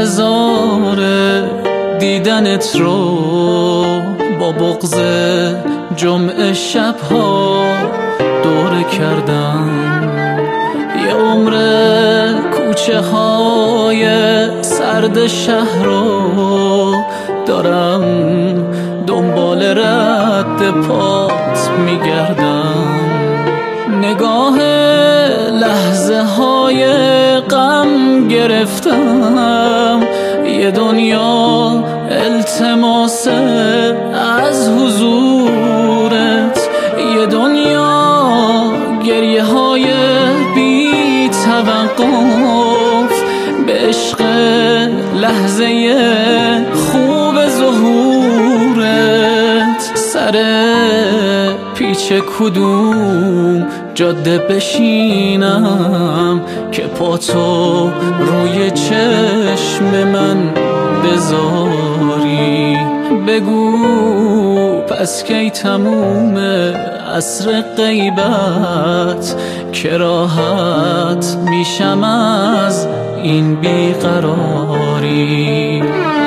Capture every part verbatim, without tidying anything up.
انتظار دیدنت رو با بغض جمعه شبها دوره کردم. یه عمر کوچه های سرد شهر رو دارم دنبال رد پات میگردم. نگاه لحظه های غم گرفتم، یه دنیا التماس از حضورت، یه دنیا گریه های بی توقف به عشق لحظه خوب ظهورت. سر پیچ کدوم جاده بشینم که پاتو روی چشم من بذاری؟ بگو پس کی تموم عصر غیبت که راحت میشم از این بیقراری؟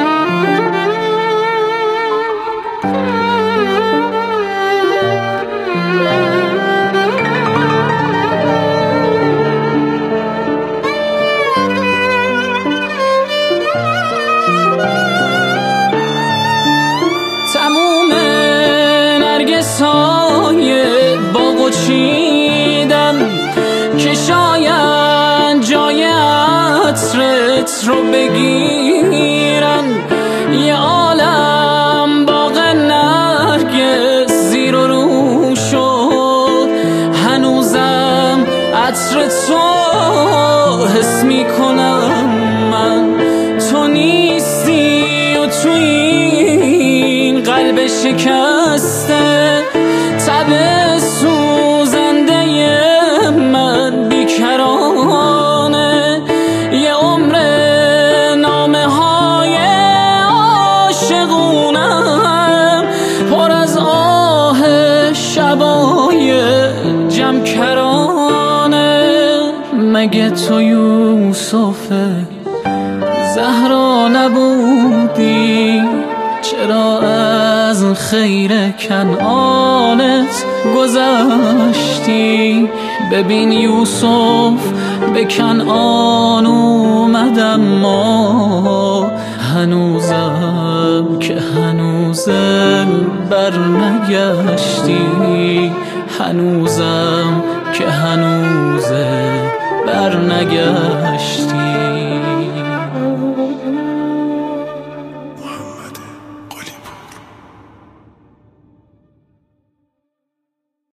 های باغو چیدم که شاید جای عطرت رو بگیرن. یه عالم باغ نرگس زیر و رو شد، هنوزم عطر تو حس میکنم. من تو نیستی و تو این قلب شکسته، تب سوزنده من بیکرانه. یه عمر نامه های عاشقونم پر از آه شبای جمکرانه. مگه تو یوسف زهرا نبودی؟ چرا از خیر کنعانت گذشتی؟ ببین یوسف به کنعان اومدم، ما هنوزم که هنوزم بر نگشتی، هنوزم که هنوزم بر نگشتی.